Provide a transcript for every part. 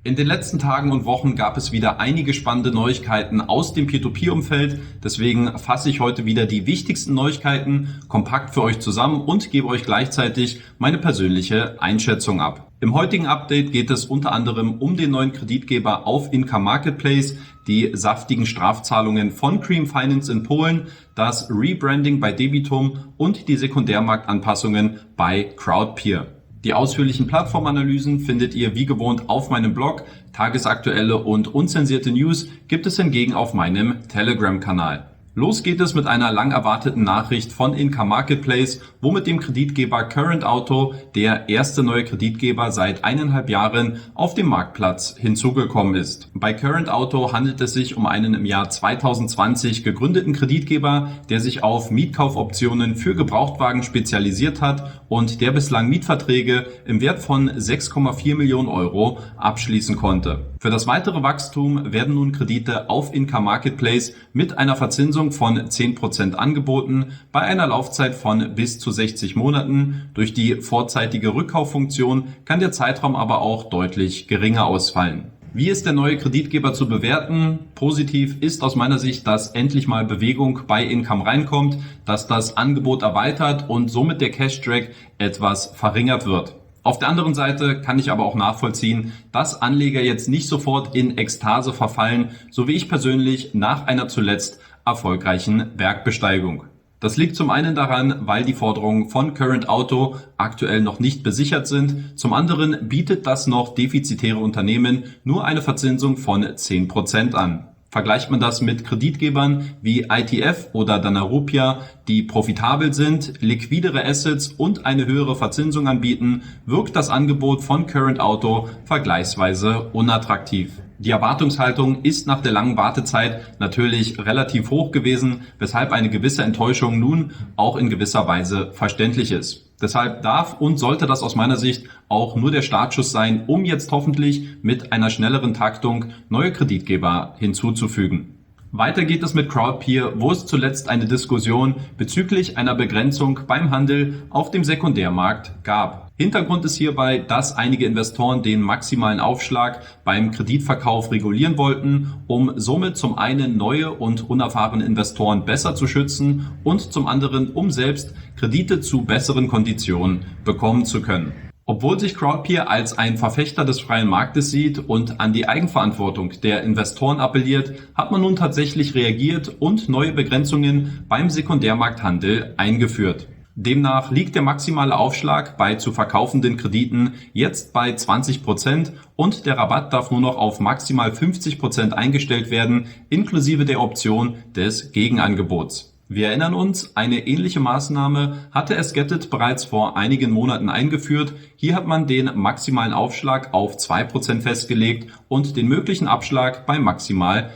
In den letzten Tagen und Wochen gab es wieder einige spannende Neuigkeiten aus dem Peer-to-Peer-Umfeld. Deswegen fasse ich heute wieder die wichtigsten Neuigkeiten kompakt für euch zusammen und gebe euch gleichzeitig meine persönliche Einschätzung ab. Im heutigen Update geht es unter anderem um den neuen Kreditgeber auf Income Marketplace, die saftigen Strafzahlungen von Cream Finance in Polen, das Rebranding bei Debitum und die Sekundärmarktanpassungen bei Crowdpeer. Die ausführlichen Plattformanalysen findet ihr wie gewohnt auf meinem Blog. Tagesaktuelle und unzensierte News gibt es hingegen auf meinem Telegram-Kanal. Los geht es mit einer lang erwarteten Nachricht von Income Marketplace, wo mit dem Kreditgeber Current Auto der erste neue Kreditgeber seit 1,5 Jahren auf dem Marktplatz hinzugekommen ist. Bei Current Auto handelt es sich um einen im Jahr 2020 gegründeten Kreditgeber, der sich auf Mietkaufoptionen für Gebrauchtwagen spezialisiert hat und der bislang Mietverträge im Wert von 6,4 Millionen Euro abschließen konnte. Für das weitere Wachstum werden nun Kredite auf Income Marketplace mit einer Verzinsung von 10% angeboten, bei einer Laufzeit von bis zu 60 Monaten. Durch die vorzeitige Rückkauffunktion kann der Zeitraum aber auch deutlich geringer ausfallen. Wie ist der neue Kreditgeber zu bewerten? Positiv ist aus meiner Sicht, dass endlich mal Bewegung bei Income reinkommt, dass das Angebot erweitert und somit der Cash-Drag etwas verringert wird. Auf der anderen Seite kann ich aber auch nachvollziehen, dass Anleger jetzt nicht sofort in Ekstase verfallen, so wie ich persönlich nach einer zuletzt erfolgreichen Bergbesteigung. Das liegt zum einen daran, weil die Forderungen von Current Auto aktuell noch nicht besichert sind. Zum anderen bietet das noch defizitäre Unternehmen nur eine Verzinsung von 10% an. Vergleicht man das mit Kreditgebern wie ITF oder Danarupia, die profitabel sind, liquidere Assets und eine höhere Verzinsung anbieten, wirkt das Angebot von Current Auto vergleichsweise unattraktiv. Die Erwartungshaltung ist nach der langen Wartezeit natürlich relativ hoch gewesen, weshalb eine gewisse Enttäuschung nun auch in gewisser Weise verständlich ist. Deshalb darf und sollte das aus meiner Sicht auch nur der Startschuss sein, um jetzt hoffentlich mit einer schnelleren Taktung neue Kreditgeber hinzuzufügen. Weiter geht es mit Crowdpeer, wo es zuletzt eine Diskussion bezüglich einer Begrenzung beim Handel auf dem Sekundärmarkt gab. Hintergrund ist hierbei, dass einige Investoren den maximalen Aufschlag beim Kreditverkauf regulieren wollten, um somit zum einen neue und unerfahrene Investoren besser zu schützen und zum anderen, um selbst Kredite zu besseren Konditionen bekommen zu können. Obwohl sich Crowdpeer als ein Verfechter des freien Marktes sieht und an die Eigenverantwortung der Investoren appelliert, hat man nun tatsächlich reagiert und neue Begrenzungen beim Sekundärmarkthandel eingeführt. Demnach liegt der maximale Aufschlag bei zu verkaufenden Krediten jetzt bei 20% und der Rabatt darf nur noch auf maximal 50% eingestellt werden, inklusive der Option des Gegenangebots. Wir erinnern uns, eine ähnliche Maßnahme hatte Esgetit bereits vor einigen Monaten eingeführt. Hier hat man den maximalen Aufschlag auf 2% festgelegt und den möglichen Abschlag bei maximal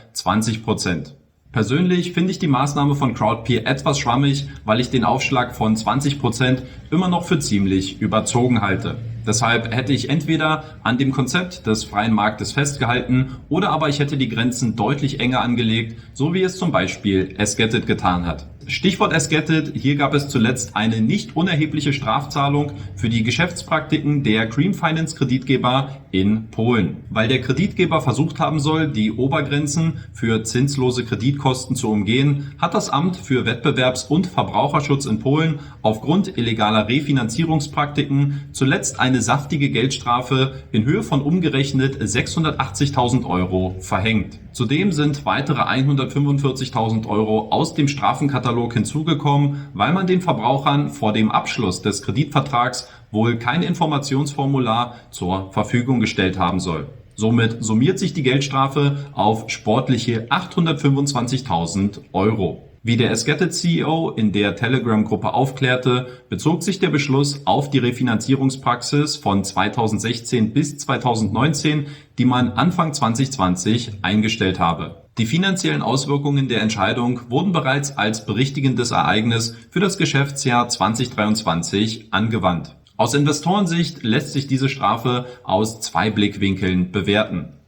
20%. Persönlich finde ich die Maßnahme von Crowdpeer etwas schwammig, weil ich den Aufschlag von 20% immer noch für ziemlich überzogen halte. Deshalb hätte ich entweder an dem Konzept des freien Marktes festgehalten oder aber ich hätte die Grenzen deutlich enger angelegt, so wie es zum Beispiel Esgetit getan hat. Stichwort Esgetit, hier gab es zuletzt eine nicht unerhebliche Strafzahlung für die Geschäftspraktiken der Cream Finance Kreditgeber in Polen. Weil der Kreditgeber versucht haben soll, die Obergrenzen für zinslose Kreditkosten zu umgehen, hat das Amt für Wettbewerbs- und Verbraucherschutz in Polen aufgrund illegaler Refinanzierungspraktiken zuletzt eine saftige Geldstrafe in Höhe von umgerechnet 680.000 Euro verhängt. Zudem sind weitere 145.000 Euro aus dem Strafenkatalog hinzugekommen, weil man den Verbrauchern vor dem Abschluss des Kreditvertrags wohl kein Informationsformular zur Verfügung gestellt haben soll. Somit summiert sich die Geldstrafe auf sportliche 825.000 Euro. Wie der Esgetit-CEO in der Telegram-Gruppe aufklärte, bezog sich der Beschluss auf die Refinanzierungspraxis von 2016 bis 2019, die man Anfang 2020 eingestellt habe. Die finanziellen Auswirkungen der Entscheidung wurden bereits als berichtigendes Ereignis für das Geschäftsjahr 2023 angewandt. Aus Investorensicht lässt sich diese Strafe aus 2 Blickwinkeln bewerten.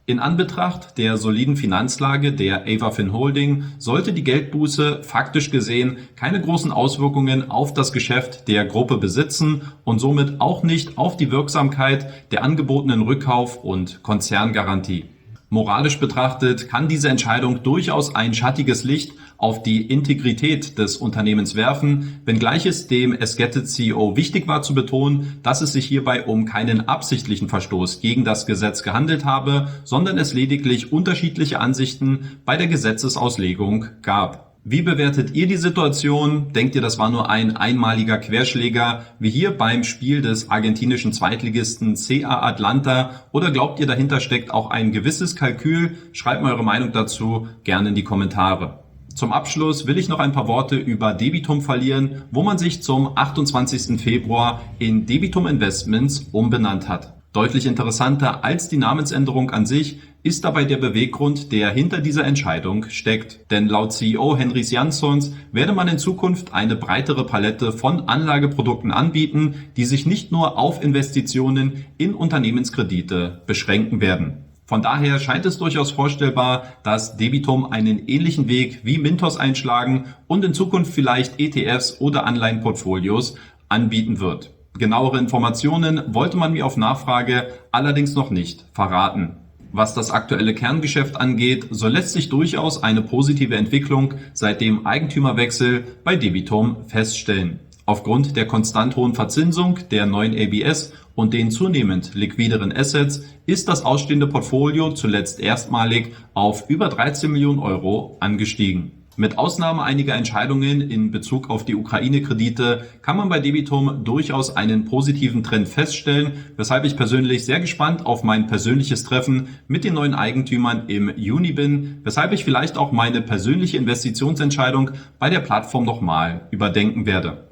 In Anbetracht der soliden Finanzlage der Avafin Holding sollte die Geldbuße faktisch gesehen keine großen Auswirkungen auf das Geschäft der Gruppe besitzen und somit auch nicht auf die Wirksamkeit der angebotenen Rückkauf- und Konzerngarantie. Moralisch betrachtet kann diese Entscheidung durchaus ein schattiges Licht auf die Integrität des Unternehmens werfen, wenngleich es dem Esketit CEO wichtig war zu betonen, dass es sich hierbei um keinen absichtlichen Verstoß gegen das Gesetz gehandelt habe, sondern es lediglich unterschiedliche Ansichten bei der Gesetzesauslegung gab. Wie bewertet ihr die Situation? Denkt ihr, das war nur ein einmaliger Querschläger, wie hier beim Spiel des argentinischen Zweitligisten CA Atlanta? Oder glaubt ihr, dahinter steckt auch ein gewisses Kalkül? Schreibt mal eure Meinung dazu gerne in die Kommentare. Zum Abschluss will ich noch ein paar Worte über Debitum verlieren, wo man sich zum 28. Februar in Debitum Investments umbenannt hat. Deutlich interessanter als die Namensänderung an sich ist dabei der Beweggrund, der hinter dieser Entscheidung steckt. Denn laut CEO Henrys Janssons werde man in Zukunft eine breitere Palette von Anlageprodukten anbieten, die sich nicht nur auf Investitionen in Unternehmenskredite beschränken werden. Von daher scheint es durchaus vorstellbar, dass Debitum einen ähnlichen Weg wie Mintos einschlagen und in Zukunft vielleicht ETFs oder Anleihenportfolios anbieten wird. Genauere Informationen wollte man mir auf Nachfrage allerdings noch nicht verraten. Was das aktuelle Kerngeschäft angeht, so lässt sich durchaus eine positive Entwicklung seit dem Eigentümerwechsel bei Debitum feststellen. Aufgrund der konstant hohen Verzinsung der neuen ABS und den zunehmend liquideren Assets ist das ausstehende Portfolio zuletzt erstmalig auf über 13 Millionen Euro angestiegen. Mit Ausnahme einiger Entscheidungen in Bezug auf die Ukraine-Kredite kann man bei Debitum durchaus einen positiven Trend feststellen, weshalb ich persönlich sehr gespannt auf mein persönliches Treffen mit den neuen Eigentümern im Juni bin, weshalb ich vielleicht auch meine persönliche Investitionsentscheidung bei der Plattform nochmal überdenken werde.